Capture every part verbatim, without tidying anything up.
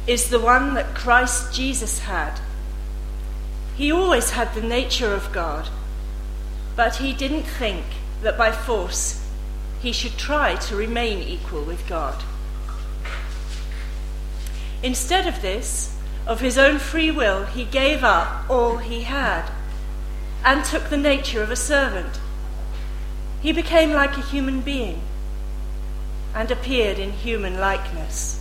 is the one that Christ Jesus had. He always had the nature of God, but he didn't think that by force he should try to remain equal with God. Instead of this, of his own free will, he gave up all he had and took the nature of a servant. He became like a human being and appeared in human likeness.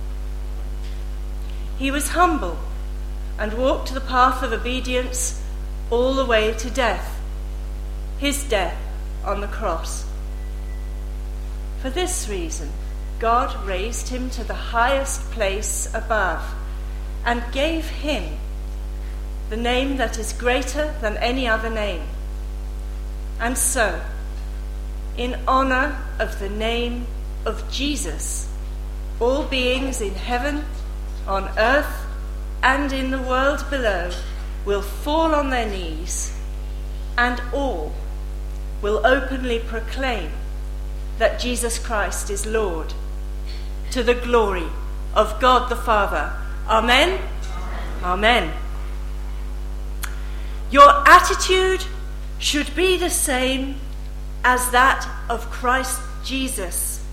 He was humble and walked the path of obedience all the way to death, his death on the cross. For this reason, God raised him to the highest place above and gave him the name that is greater than any other name. And so, in honor of the name of Jesus, all beings in heaven, on earth, and in the world below will fall on their knees, and all will openly proclaim that Jesus Christ is Lord, to the glory of God the Father. Amen? Amen. Amen. Your attitude should be the same as that of Christ Jesus.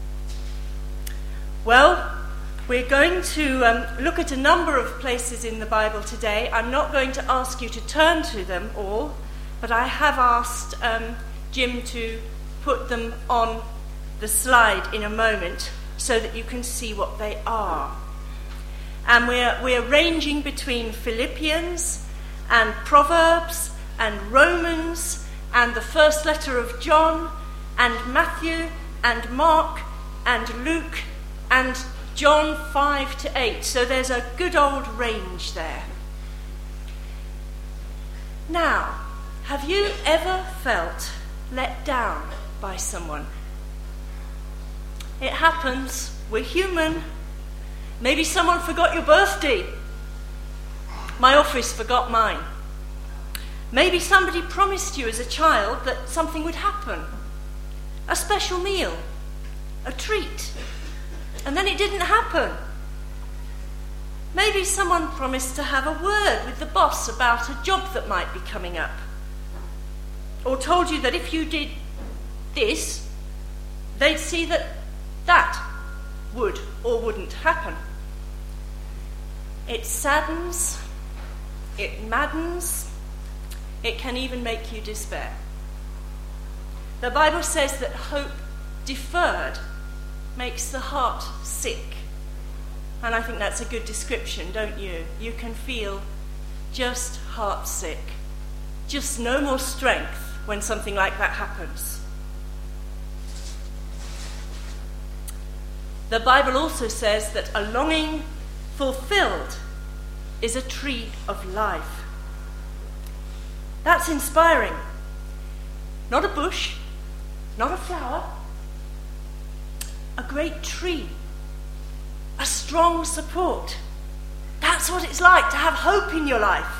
Well, we're going to um, look at a number of places in the Bible today. I'm not going to ask you to turn to them all, but I have asked um, Jim to put them on the slide in a moment so that you can see what they are. And we're, we're ranging between Philippians and Proverbs and Romans and the first letter of John and Matthew and Mark and Luke and John five to eight. So there's a good old range there. Now, have you ever felt let down by someone? It happens. We're human. Maybe someone forgot your birthday. My office forgot mine. Maybe somebody promised you as a child that something would happen. A special meal, a treat, and then it didn't happen. Maybe someone promised to have a word with the boss about a job that might be coming up, or told you that if you did this, they'd see that that would or wouldn't happen. It saddens, it maddens, it can even make you despair. The Bible says that hope deferred makes the heart sick. And I think that's a good description, don't you? You can feel just heart sick, just no more strength when something like that happens. The Bible also says that a longing fulfilled is a tree of life. That's inspiring. Not a bush, not a flower, a great tree, a strong support. That's what it's like to have hope in your life.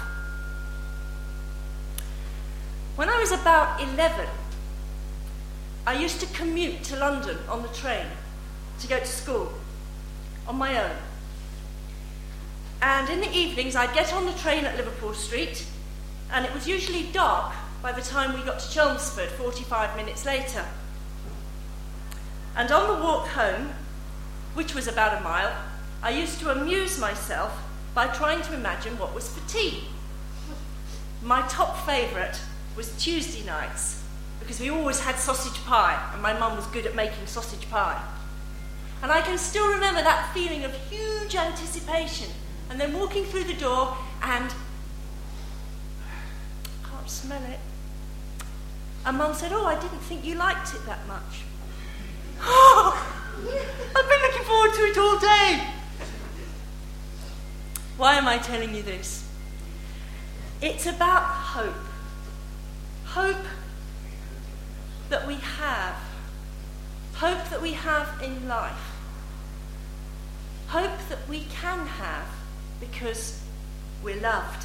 When I was about eleven, I used to commute to London on the train to go to school on my own. And in the evenings, I'd get on the train at Liverpool Street, and it was usually dark by the time we got to Chelmsford, forty-five minutes later. And on the walk home, which was about a mile, I used to amuse myself by trying to imagine what was for tea. My top favourite was Tuesday nights, because we always had sausage pie, and my mum was good at making sausage pie. And I can still remember that feeling of huge anticipation, and then walking through the door and I can't smell it. And Mum said, "Oh, I didn't think you liked it that much." Oh, I've been looking forward to it all day. Why am I telling you this? It's about hope. Hope that we have. Hope that we have in life. Hope that we can have because we're loved.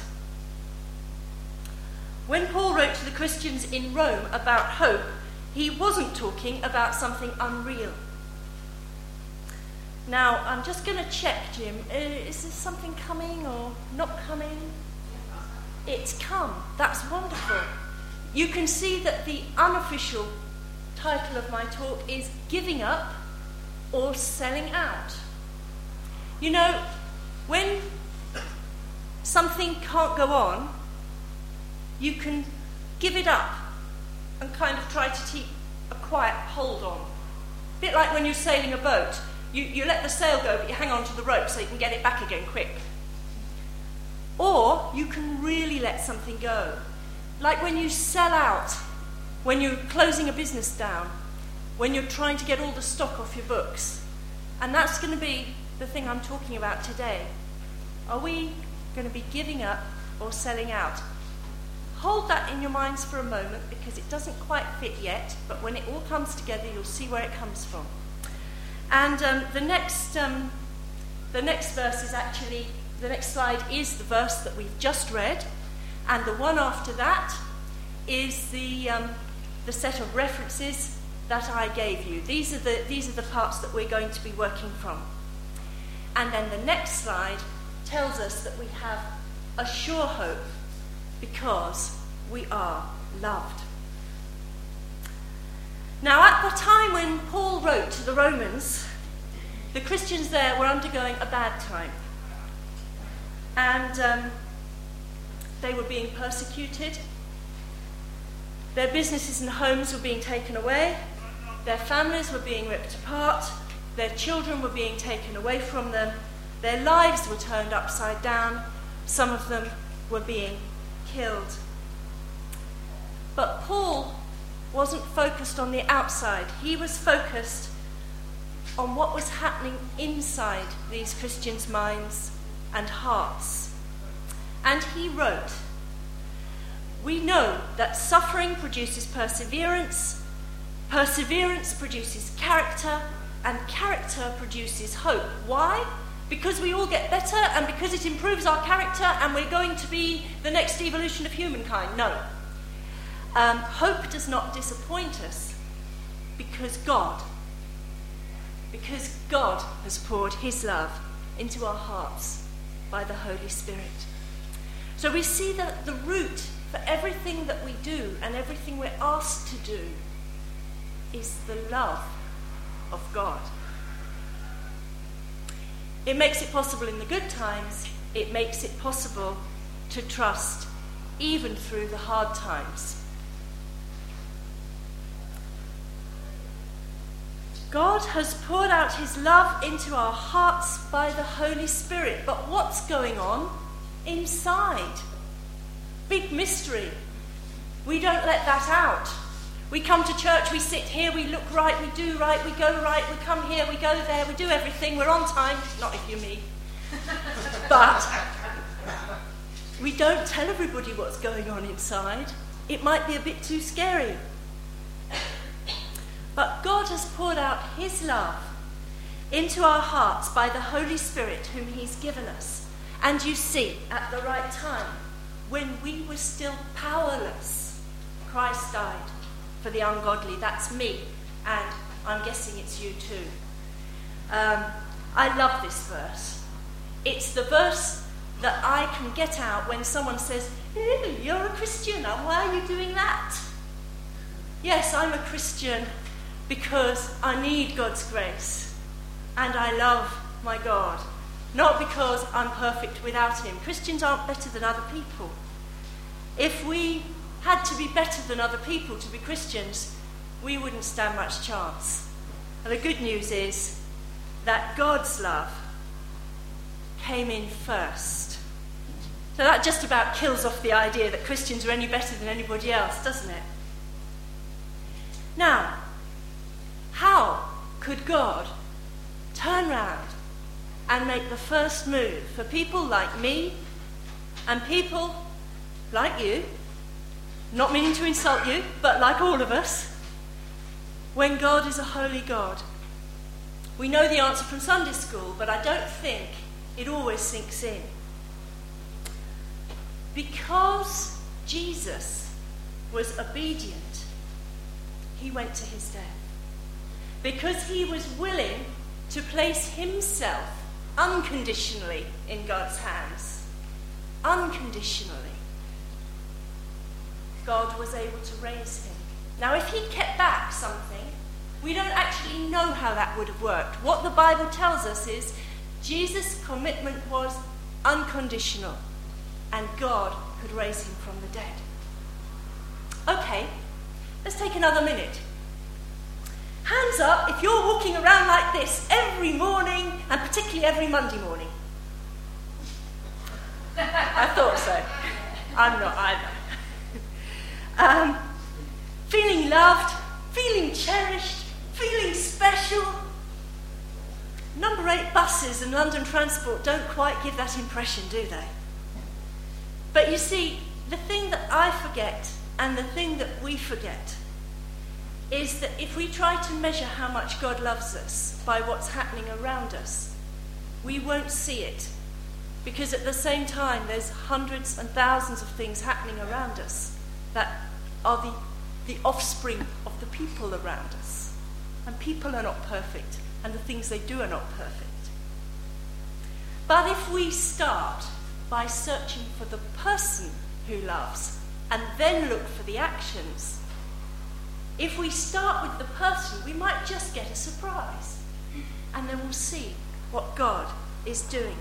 When Paul wrote to the Christians in Rome about hope, he wasn't talking about something unreal. Now, I'm just going to check, Jim. Uh, is there something coming or not coming? It's come. That's wonderful. You can see that the unofficial title of my talk is Giving Up or Selling Out. You know, when something can't go on, you can give it up and kind of try to keep a quiet hold on. A bit like when you're sailing a boat. You, you let the sail go, but you hang on to the rope so you can get it back again quick. Or you can really let something go. Like when you sell out, when you're closing a business down, when you're trying to get all the stock off your books. And that's going to be the thing I'm talking about today. Are we going to be giving up or selling out? Hold that in your minds for a moment, because it doesn't quite fit yet, but when it all comes together, you'll see where it comes from. And um, the next um, the next verse is actually, the next slide is the verse that we've just read, and the one after that is the um, the set of references that I gave you. These are the these are the parts that we're going to be working from. And then the next slide tells us that we have a sure hope because we are loved. Now, at the time when Paul wrote to the Romans, the Christians there were undergoing a bad time. And um, they were being persecuted. Their businesses and homes were being taken away. Their families were being ripped apart. Their children were being taken away from them. Their lives were turned upside down. Some of them were being killed. But Paul wasn't focused on the outside. He was focused on what was happening inside these Christians' minds and hearts. And he wrote, "We know that suffering produces perseverance, perseverance produces character, and character produces hope." Why? Because we all get better and because it improves our character and we're going to be the next evolution of humankind. No. Um, hope does not disappoint us because God, because God has poured his love into our hearts by the Holy Spirit. So we see that the root for everything that we do and everything we're asked to do is the love of God. It makes it possible in the good times. It makes it possible to trust even through the hard times. God has poured out his love into our hearts by the Holy Spirit. But what's going on inside? Big mystery. We don't let that out. We come to church, we sit here, we look right, we do right, we go right, we come here, we go there, we do everything, we're on time. Not if you're me. But we don't tell everybody what's going on inside. It might be a bit too scary. But God has poured out his love into our hearts by the Holy Spirit whom he's given us. And you see, at the right time, when we were still powerless, Christ died for the ungodly. That's me, and I'm guessing it's you too. Um, I love this verse. It's the verse that I can get out when someone says, "Hey, you're a Christian, why are you doing that?" Yes, I'm a Christian because I need God's grace and I love my God, not because I'm perfect without him. Christians aren't better than other people. If we had to be better than other people to be Christians, we wouldn't stand much chance. And the good news is that God's love came in first. So that just about kills off the idea that Christians are any better than anybody else, doesn't it? Now, how could God turn round and make the first move for people like me and people like you, not meaning to insult you, but like all of us, when God is a holy God? We know the answer from Sunday school, but I don't think it always sinks in. Because Jesus was obedient, he went to his death. Because he was willing to place himself unconditionally in God's hands. Unconditionally. God was able to raise him. Now, if he'd kept back something, we don't actually know how that would have worked. What the Bible tells us is Jesus' commitment was unconditional, and God could raise him from the dead. Okay, let's take another minute. Hands up if you're walking around like this every morning, and particularly every Monday morning. I thought so. I'm not either. um, feeling loved, feeling cherished, feeling special. Number eight buses and London Transport don't quite give that impression, do they? But you see, the thing that I forget and the thing that we forget is that if we try to measure how much God loves us by what's happening around us, we won't see it. Because at the same time, there's hundreds and thousands of things happening around us that are the, the offspring of the people around us. And people are not perfect, and the things they do are not perfect. But if we start by searching for the person who loves, and then look for the actions, if we start with the person, we might just get a surprise, and then we'll see what God is doing.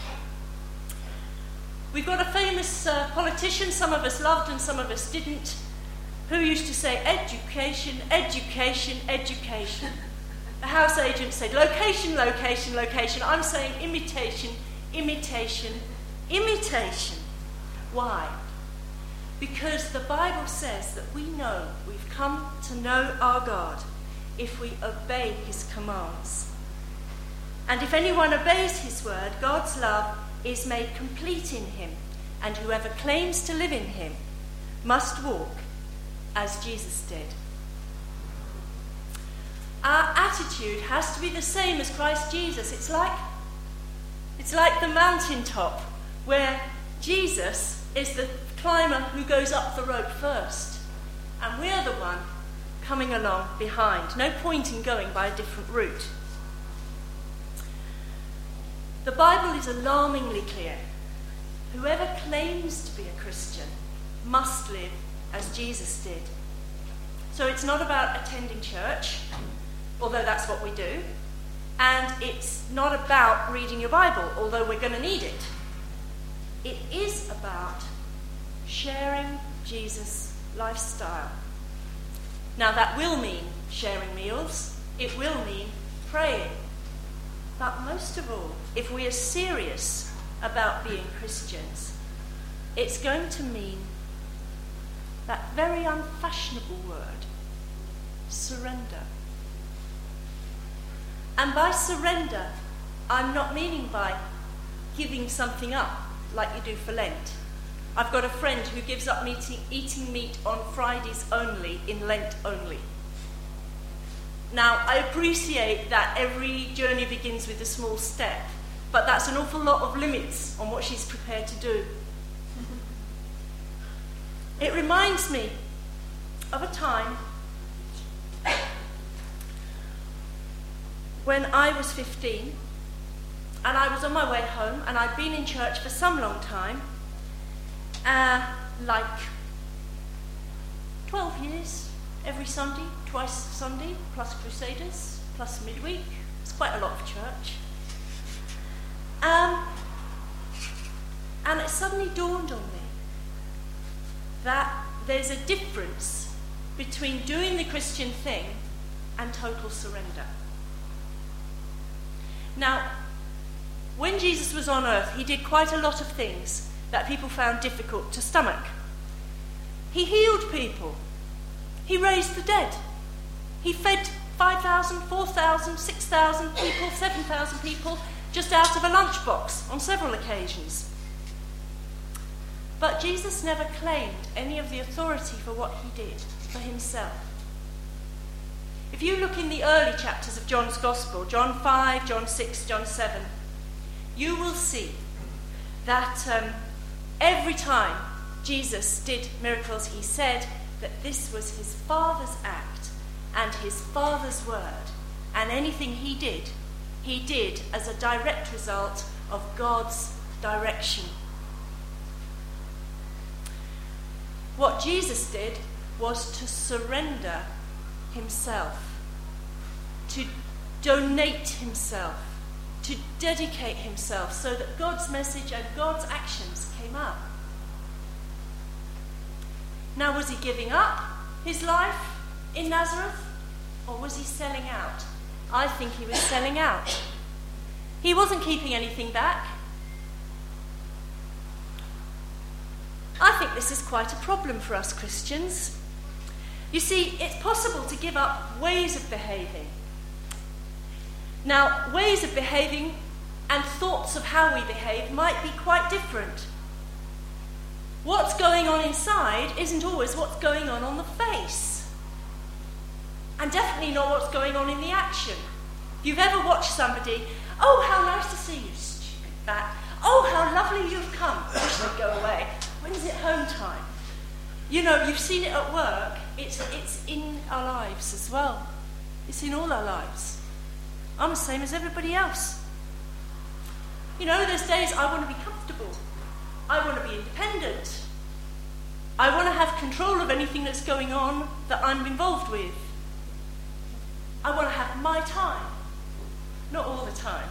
We've got a famous uh, politician, some of us loved and some of us didn't, who used to say, education, education, education. The house agent said, location, location, location. I'm saying imitation, imitation, imitation. Why? Because the Bible says that we know we've come to know our God if we obey his commands. And if anyone obeys his word, God's love is made complete in him, and whoever claims to live in him must walk as Jesus did. Our attitude has to be the same as Christ Jesus. It's like, it's like the mountaintop where Jesus is the climber who goes up the rope first, and we're the one coming along behind. No point in going by a different route. The Bible is alarmingly clear. Whoever claims to be a Christian must live as Jesus did. So it's not about attending church, although that's what we do, and it's not about reading your Bible, although we're going to need it. It is about sharing Jesus' lifestyle. Now that will mean sharing meals, it will mean praying. But most of all, if we are serious about being Christians, it's going to mean that very unfashionable word, surrender. And by surrender, I'm not meaning by giving something up like you do for Lent. I've got a friend who gives up meeting, eating meat on Fridays only, in Lent only. Now, I appreciate that every journey begins with a small step, but that's an awful lot of limits on what she's prepared to do. It reminds me of a time when I was fifteen, and I was on my way home, and I'd been in church for some long time, uh, like twelve years, every Sunday, twice Sunday, plus Crusaders, plus midweek. It's quite a lot of church. Um, and it suddenly dawned on me that there's a difference between doing the Christian thing and total surrender. Now, when Jesus was on earth, he did quite a lot of things that people found difficult to stomach. He healed people. He raised the dead. He fed five thousand, four thousand, six thousand people, seven thousand people just out of a lunchbox on several occasions. But Jesus never claimed any of the authority for what he did for himself. If you look in the early chapters of John's Gospel, John five, John six, John seven, you will see that um, every time Jesus did miracles, he said that this was his Father's act and his Father's word, and anything he did, he did as a direct result of God's direction. What Jesus did was to surrender himself, to donate himself, to dedicate himself so that God's message and God's actions came up. Now, was he giving up his life in Nazareth, or was he selling out? I think he was selling out. He wasn't keeping anything back. I think this is quite a problem for us Christians. You see, it's possible to give up ways of behaving. Now, ways of behaving and thoughts of how we behave might be quite different. What's going on inside isn't always what's going on on the face. And definitely not what's going on in the action. If you've ever watched somebody, oh, how nice to see you, stupid bat. Oh, how lovely you've come. I wish they'd go away. When's it home time? You know, you've seen it at work. It's, it's in our lives as well. It's in all our lives. I'm the same as everybody else. You know, there's days I want to be comfortable. I want to be independent. I want to have control of anything that's going on that I'm involved with. I want to have my time. Not all the time.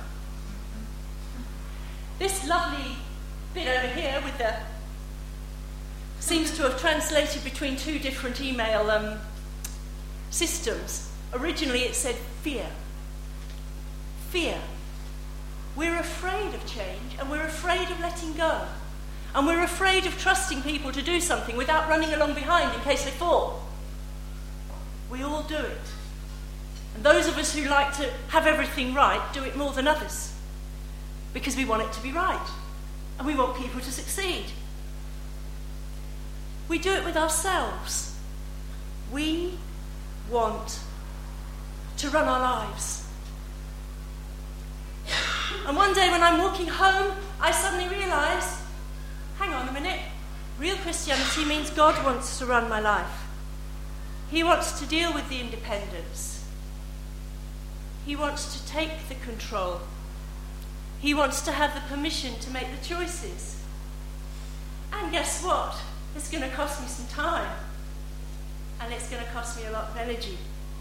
This lovely bit over here with the seems to have translated between two different email um, systems. Originally it said fear. Fear. We're afraid of change and we're afraid of letting go. And we're afraid of trusting people to do something without running along behind in case they fall. We all do it. And those of us who like to have everything right do it more than others. Because we want it to be right. And we want people to succeed. We do it with ourselves. We want to run our lives. And one day when I'm walking home, I suddenly realise, hang on a minute, real Christianity means God wants to run my life. He wants to deal with the independence. He wants to take the control. He wants to have the permission to make the choices. And guess what? It's going to cost me some time. And it's going to cost me a lot of energy.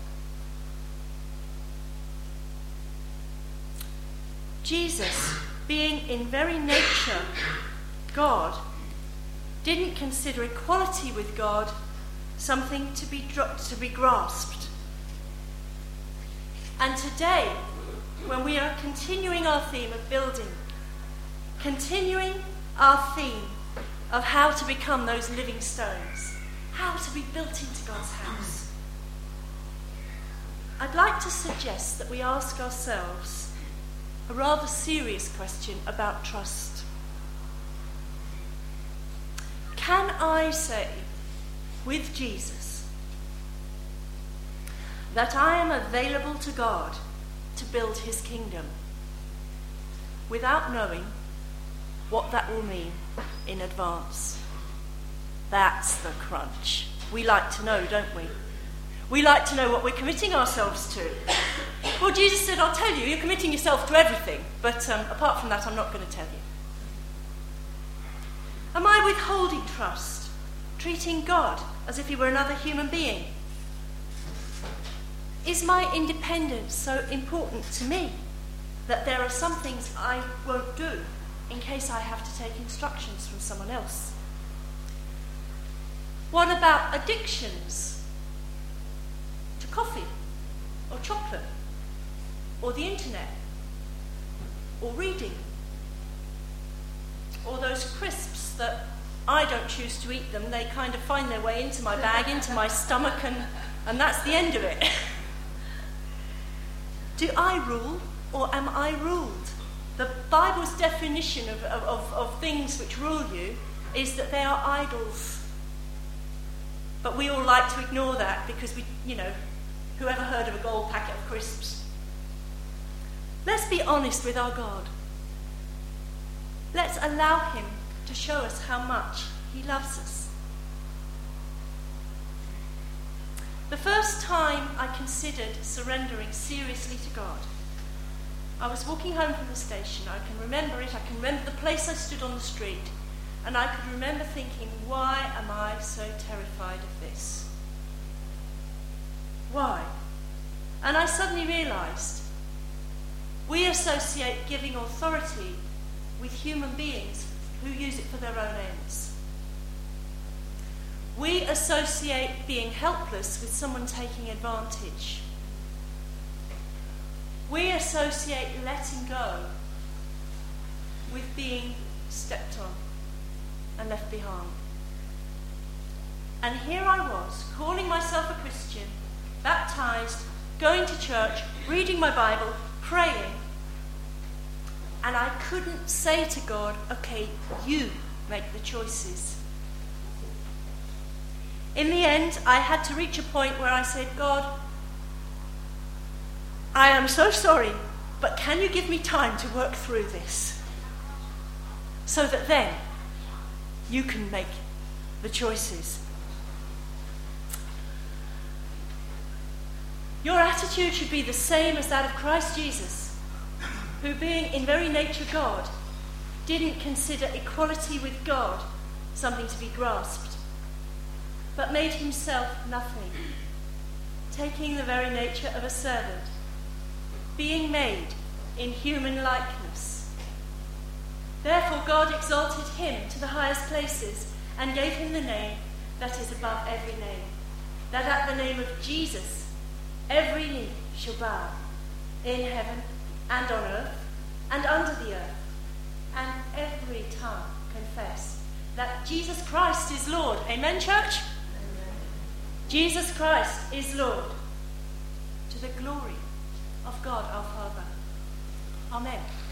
Jesus, being in very nature God, didn't consider equality with God something to be dro- to be grasped. And today, when we are continuing our theme of building, continuing our theme of how to become those living stones, how to be built into God's house, I'd like to suggest that we ask ourselves a rather serious question about trust. Can I say with Jesus that I am available to God to build his kingdom without knowing what that will mean in advance? That's the crunch. We like to know, don't we? We like to know what we're committing ourselves to. Well, Jesus said, I'll tell you, you're committing yourself to everything, but um, apart from that, I'm not going to tell you. Am I withholding trust, treating God as if he were another human being? Is my independence so important to me that there are some things I won't do in case I have to take instructions from someone else? What about addictions to coffee or chocolate or the internet or reading or those crisps that I don't choose to eat them, they kind of find their way into my bag, into my stomach, and, and that's the end of it. Do I rule or am I ruled? The Bible's definition of, of, of things which rule you is that they are idols. But we all like to ignore that because we, you know, whoever heard of a gold packet of crisps? Let's be honest with our God. Let's allow him to show us how much he loves us. The first time I considered surrendering seriously to God I was walking home from the station. I can remember it. I can remember the place I stood on the street. And I could remember thinking, why am I so terrified of this? Why? And I suddenly realised we associate giving authority with human beings who use it for their own ends. We associate being helpless with someone taking advantage. We associate letting go with being stepped on and left behind. And here I was, calling myself a Christian, baptised, going to church, reading my Bible, praying, and I couldn't say to God, okay, you make the choices. In the end, I had to reach a point where I said, God, I am so sorry, but can you give me time to work through this? So that then you can make the choices. Your attitude should be the same as that of Christ Jesus, who, being in very nature God, didn't consider equality with God something to be grasped, but made himself nothing, taking the very nature of a servant, being made in human likeness. Therefore God exalted him to the highest places and gave him the name that is above every name, that at the name of Jesus every knee shall bow, in heaven and on earth and under the earth, and every tongue confess that Jesus Christ is Lord. Amen, church? Amen. Jesus Christ is Lord, to the glory of God our Father. Amen.